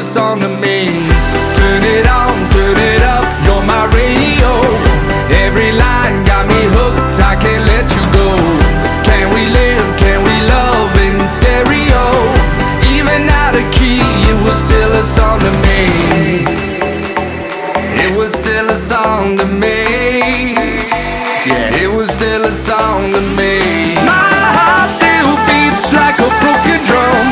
song to me. Turn it on, turn it up, you're my radio. Every line got me hooked, I can't let you go. Can we live, can we love in stereo? Even out of key, it was still a song to me. It was still a song to me. Yeah, it was still a song to me. My heart still beats like a broken drum.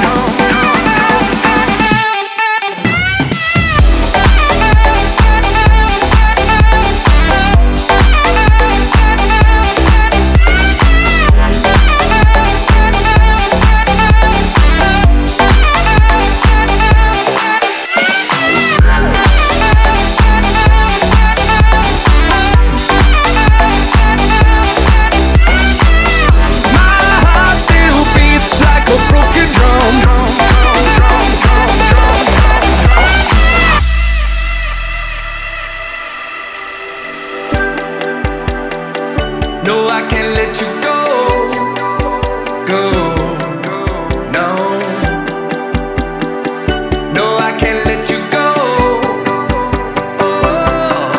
No, I can't let you go, no. No, I can't let you go. Oh.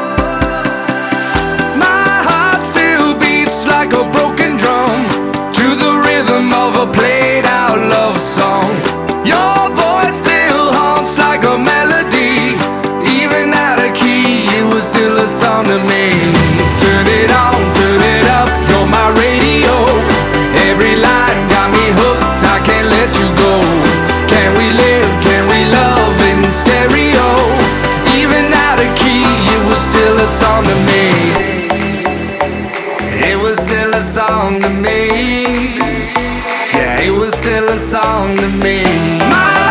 My heart still beats like a broken drum to the rhythm of a played out love song. Your voice still haunts like a melody. Even out of key, it was still a song to me. Turn it on, turn it up, you're my radio. Every line got me hooked, I can't let you go. Can we live, can we love in stereo? Even out of key, it was still a song to me. It was still a song to me. Yeah, it was still a song to me. My